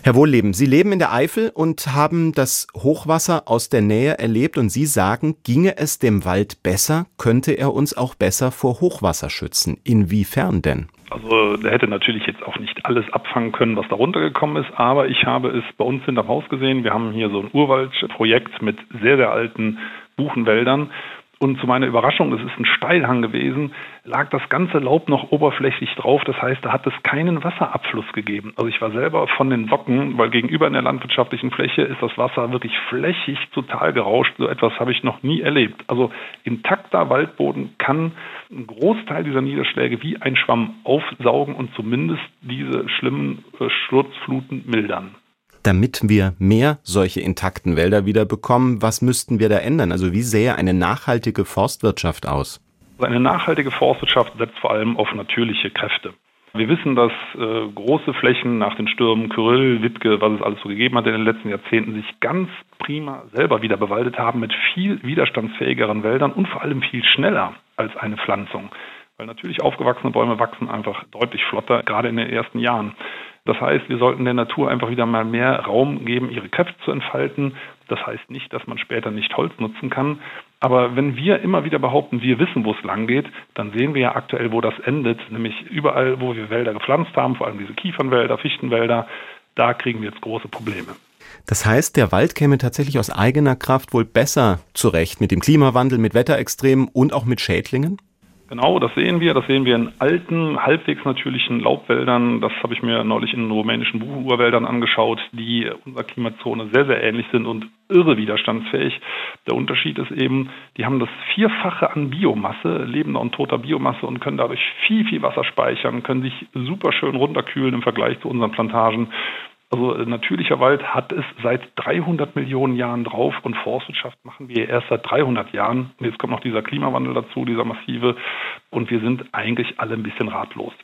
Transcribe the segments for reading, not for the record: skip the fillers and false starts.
Herr Wohlleben, Sie leben in der Eifel und haben das Hochwasser aus der Nähe erlebt und Sie sagen, ginge es dem Wald besser, könnte er uns auch besser vor Hochwasser schützen. Inwiefern denn? Also der hätte natürlich jetzt auch nicht alles abfangen können, was da runtergekommen ist, aber ich habe es bei uns hinterm Haus gesehen. Wir haben hier so ein Urwaldprojekt mit sehr, sehr alten Buchenwäldern. Und zu meiner Überraschung, es ist ein Steilhang gewesen, lag das ganze Laub noch oberflächlich drauf. Das heißt, da hat es keinen Wasserabfluss gegeben. Also ich war selber von den Socken, weil gegenüber in der landwirtschaftlichen Fläche ist das Wasser wirklich flächig total gerauscht. So etwas habe ich noch nie erlebt. Also intakter Waldboden kann einen Großteil dieser Niederschläge wie ein Schwamm aufsaugen und zumindest diese schlimmen Sturzfluten mildern. Damit wir mehr solche intakten Wälder wieder bekommen, was müssten wir da ändern? Also wie sähe eine nachhaltige Forstwirtschaft aus? Eine nachhaltige Forstwirtschaft setzt vor allem auf natürliche Kräfte. Wir wissen, dass große Flächen nach den Stürmen Kyrill, Wittke, was es alles so gegeben hat in den letzten Jahrzehnten, sich ganz prima selber wieder bewaldet haben mit viel widerstandsfähigeren Wäldern und vor allem viel schneller als eine Pflanzung. Weil natürlich aufgewachsene Bäume wachsen einfach deutlich flotter, gerade in den ersten Jahren. Das heißt, wir sollten der Natur einfach wieder mal mehr Raum geben, ihre Kräfte zu entfalten. Das heißt nicht, dass man später nicht Holz nutzen kann. Aber wenn wir immer wieder behaupten, wir wissen, wo es lang geht, dann sehen wir ja aktuell, wo das endet. Nämlich überall, wo wir Wälder gepflanzt haben, vor allem diese Kiefernwälder, Fichtenwälder, da kriegen wir jetzt große Probleme. Das heißt, der Wald käme tatsächlich aus eigener Kraft wohl besser zurecht mit dem Klimawandel, mit Wetterextremen und auch mit Schädlingen? Genau, das sehen wir. Das sehen wir in alten, halbwegs natürlichen Laubwäldern. Das habe ich mir neulich in rumänischen Buchenurwäldern angeschaut, die unserer Klimazone sehr, sehr ähnlich sind und irre widerstandsfähig. Der Unterschied ist eben, die haben das Vierfache an Biomasse, lebender und toter Biomasse und können dadurch viel, viel Wasser speichern, können sich super schön runterkühlen im Vergleich zu unseren Plantagen. Also natürlicher Wald hat es seit 300 Millionen Jahren drauf und Forstwirtschaft machen wir erst seit 300 Jahren. Und jetzt kommt noch dieser Klimawandel dazu, dieser massive, und wir sind eigentlich alle ein bisschen ratlos.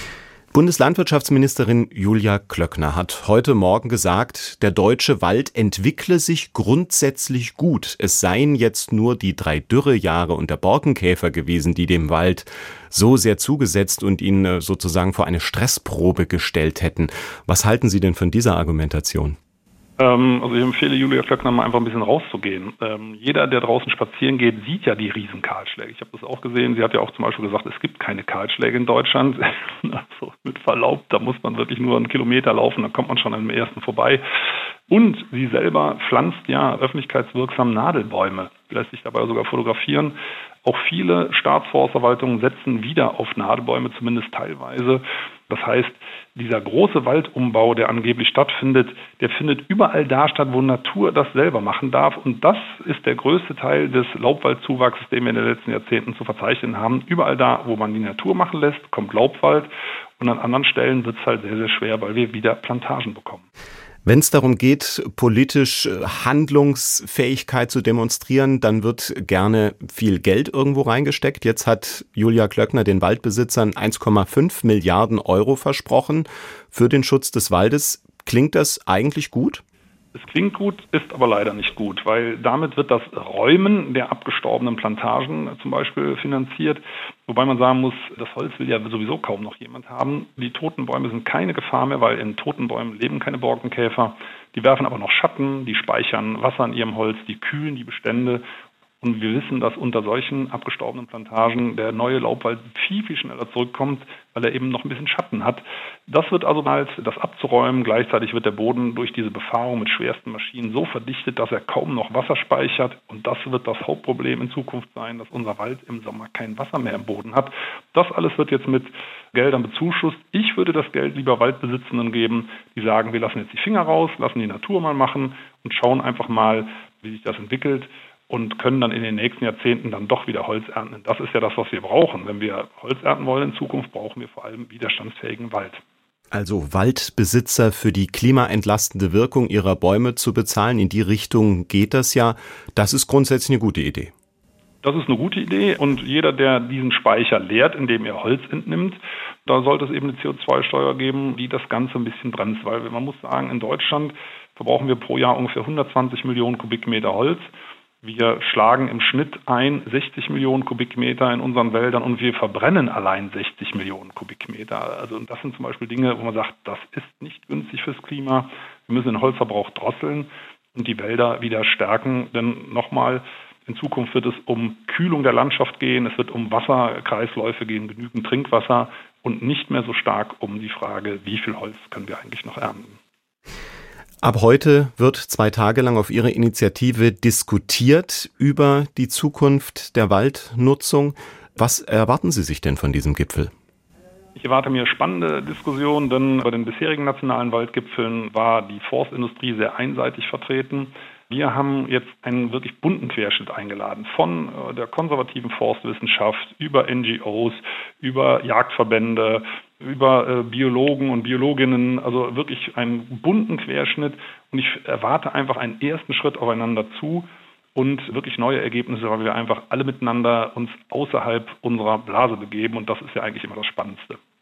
Bundeslandwirtschaftsministerin Julia Klöckner hat heute Morgen gesagt, der deutsche Wald entwickle sich grundsätzlich gut. Es seien jetzt nur die 3 Dürrejahre und der Borkenkäfer gewesen, die dem Wald so sehr zugesetzt und ihn sozusagen vor eine Stressprobe gestellt hätten. Was halten Sie denn von dieser Argumentation? Also ich empfehle Julia Klöckner mal einfach ein bisschen rauszugehen. Jeder, der draußen spazieren geht, sieht ja die riesen Kahlschläge. Ich habe das auch gesehen. Sie hat ja auch zum Beispiel gesagt, es gibt keine Kahlschläge in Deutschland. Also mit Verlaub, da muss man wirklich nur einen Kilometer laufen, dann kommt man schon an dem ersten vorbei. Und sie selber pflanzt ja öffentlichkeitswirksam Nadelbäume, lässt sich dabei sogar fotografieren. Auch viele Staatsforstverwaltungen setzen wieder auf Nadelbäume, zumindest teilweise. Das heißt, dieser große Waldumbau, der angeblich stattfindet, der findet überall da statt, wo Natur das selber machen darf. Und das ist der größte Teil des Laubwaldzuwachses, den wir in den letzten Jahrzehnten zu verzeichnen haben. Überall da, wo man die Natur machen lässt, kommt Laubwald. Und an anderen Stellen wird es halt sehr, sehr schwer, weil wir wieder Plantagen bekommen. Wenn es darum geht, politisch Handlungsfähigkeit zu demonstrieren, dann wird gerne viel Geld irgendwo reingesteckt. Jetzt hat Julia Klöckner den Waldbesitzern 1,5 Milliarden Euro versprochen für den Schutz des Waldes. Klingt das eigentlich gut? Es klingt gut, ist aber leider nicht gut, weil damit wird das Räumen der abgestorbenen Plantagen zum Beispiel finanziert. Wobei man sagen muss, das Holz will ja sowieso kaum noch jemand haben. Die toten Bäume sind keine Gefahr mehr, weil in toten Bäumen leben keine Borkenkäfer. Die werfen aber noch Schatten, die speichern Wasser in ihrem Holz, die kühlen die Bestände. Und wir wissen, dass unter solchen abgestorbenen Plantagen der neue Laubwald viel, viel schneller zurückkommt, weil er eben noch ein bisschen Schatten hat. Das wird also halt das abzuräumen. Gleichzeitig wird der Boden durch diese Befahrung mit schwersten Maschinen so verdichtet, dass er kaum noch Wasser speichert. Und das wird das Hauptproblem in Zukunft sein, dass unser Wald im Sommer kein Wasser mehr im Boden hat. Das alles wird jetzt mit Geldern bezuschusst. Ich würde das Geld lieber Waldbesitzenden geben, die sagen, wir lassen jetzt die Finger raus, lassen die Natur mal machen und schauen einfach mal, wie sich das entwickelt. Und können dann in den nächsten Jahrzehnten dann doch wieder Holz ernten. Das ist ja das, was wir brauchen. Wenn wir Holz ernten wollen in Zukunft, brauchen wir vor allem widerstandsfähigen Wald. Also Waldbesitzer für die klimaentlastende Wirkung ihrer Bäume zu bezahlen, in die Richtung geht das ja. Das ist grundsätzlich eine gute Idee. Das ist eine gute Idee und jeder, der diesen Speicher leert, indem er Holz entnimmt, da sollte es eben eine CO2-Steuer geben, die das Ganze ein bisschen bremst. Weil man muss sagen, in Deutschland verbrauchen wir pro Jahr ungefähr 120 Millionen Kubikmeter Holz. Wir schlagen im Schnitt 60 Millionen Kubikmeter in unseren Wäldern und wir verbrennen allein 60 Millionen Kubikmeter. Also und das sind zum Beispiel Dinge, wo man sagt, das ist nicht günstig fürs Klima. Wir müssen den Holzverbrauch drosseln und die Wälder wieder stärken. Denn nochmal, in Zukunft wird es um Kühlung der Landschaft gehen, es wird um Wasserkreisläufe gehen, genügend Trinkwasser und nicht mehr so stark um die Frage, wie viel Holz können wir eigentlich noch ernten. Ab heute wird 2 Tage lang auf Ihre Initiative diskutiert über die Zukunft der Waldnutzung. Was erwarten Sie sich denn von diesem Gipfel? Ich erwarte mir spannende Diskussionen, denn bei den bisherigen nationalen Waldgipfeln war die Forstindustrie sehr einseitig vertreten. Wir haben jetzt einen wirklich bunten Querschnitt eingeladen, von der konservativen Forstwissenschaft über NGOs, über Jagdverbände, über Biologen und Biologinnen, also wirklich einen bunten Querschnitt. Und ich erwarte einfach einen ersten Schritt aufeinander zu und wirklich neue Ergebnisse, weil wir einfach alle miteinander uns außerhalb unserer Blase begeben. Und das ist ja eigentlich immer das Spannendste.